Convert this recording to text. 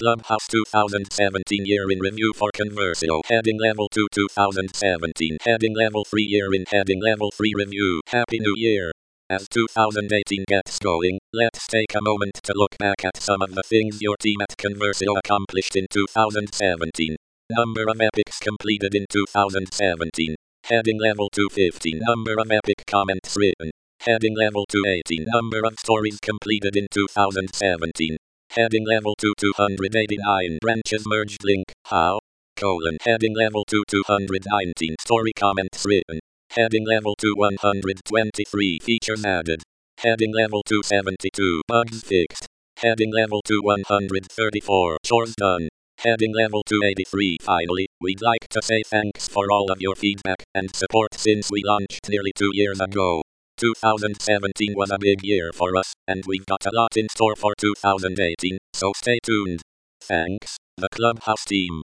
Clubhouse 2017 Year in Review for Conversio. Heading Level 2 2017. Heading Level 3 Year in Heading Level 3 Review. Happy New Year! As 2018 gets going, let's take a moment to look back at some of the things your team at Conversio accomplished in 2017. Number of epics completed in 2017. Heading Level 215. Number of epic comments written. Heading Level 218. Number of stories completed in 2017. Heading Level 289. Branches merged link. How? Heading Level 219. Story comments written. Heading Level 123. Features added. Heading Level 272. Bugs fixed. Heading Level 134. Chores done. Heading Level 283. Finally, we'd like to say thanks for all of your feedback and support since we launched nearly 2 years ago. 2017 was a big year for us, and we've got a lot in store for 2018, so stay tuned. Thanks, the Clubhouse team.